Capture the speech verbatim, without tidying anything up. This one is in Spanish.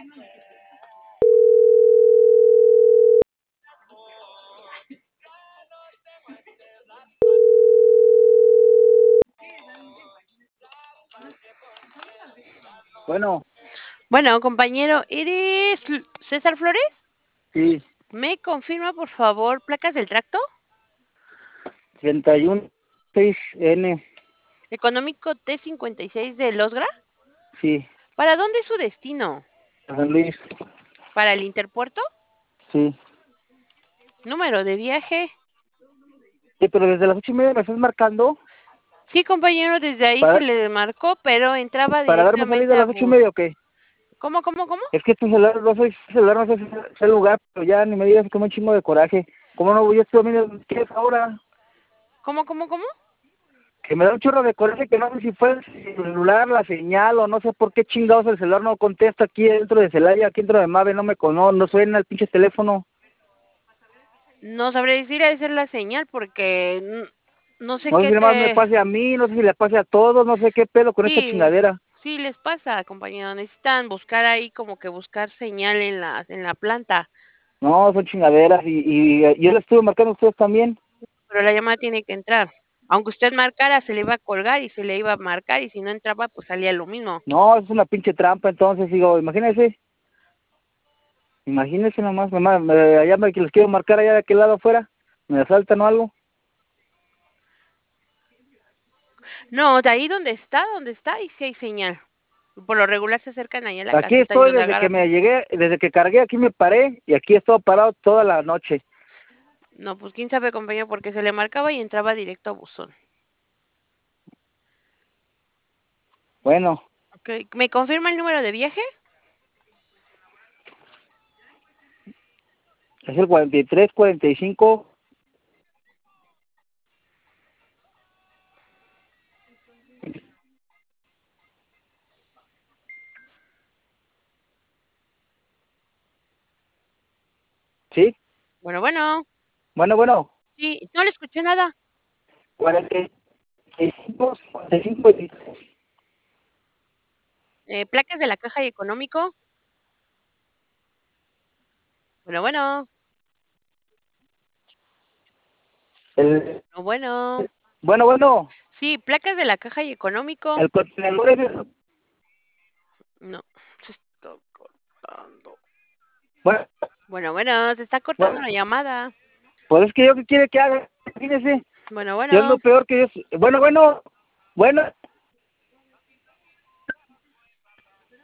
Bueno, Bueno, compañero, ¿eres L- César Flores? sí, ¿Me confirma, por favor, placas del tracto? treinta y uno seis N, Económico T cincuenta y seis de Losgra. sí, ¿Para dónde es su destino? San Luis, ¿Para el interpuerto? sí. Número de viaje. Sí, pero desde las ocho y media me estás marcando Sí, compañero, desde ahí se para, le marcó, pero entraba para darme salida directamente a a las ocho y bus. media o qué. ¿Cómo, cómo, cómo? Es que tu celular, no soy celular, no sé si es el lugar, pero ya ni me digas que me un chingo de coraje. ¿Cómo no voy a estar viendo qué es ahora? ¿Cómo, cómo, cómo? Que me da un chorro de coraje que no sé si fue el celular, la señal o no sé por qué chingados el celular no contesta aquí dentro de Celaya, aquí dentro de Mave, no me conoce, no suena el pinche teléfono. No sabré decir, ha de ser la señal, porque n- no sé No sé qué si nada más me te... pase a mí, no sé si le pase a todos, no sé qué pedo con esta Sí, chingadera. sí les pasa, compañero. Necesitan buscar ahí como que buscar señal en la, en la planta. No, son chingaderas y, y, y yo le estuve marcando a ustedes también. Pero la llamada tiene que entrar. Aunque usted marcara, se le iba a colgar y se le iba a marcar y si no entraba, pues salía lo mismo. No, es una pinche trampa, entonces digo, imagínense, imagínense nomás, mamá, me, allá me, que les quiero marcar allá de aquel lado afuera, me asaltan o algo. No, de ahí donde está, donde está, ahí sí hay señal. Por lo regular se acercan ahí a la Aquí caseta en estoy donde desde que agarran. me llegué, desde que cargué aquí me paré y aquí he estado parado toda la noche. No, pues quién sabe, compañero, porque se le marcaba y entraba directo a buzón. Bueno, Ok, ¿me confirma el número de viaje? es el cuarenta y tres, cuarenta y cinco, ¿sí? Bueno, bueno. Bueno, bueno, Sí, no le escuché nada. cuarenta y cinco, cuarenta y cinco, veintitrés. Eh, placas de la caja y económico. Bueno, bueno. El, No, bueno. bueno, bueno, Sí, placas de la caja y económico. el contenedor es el- No, se está cortando. bueno, Bueno, bueno, se está cortando bueno, la llamada. pues es que yo qué quiere que haga, fíjese. Bueno, Yo es bueno. lo peor que yo... Bueno, bueno, bueno.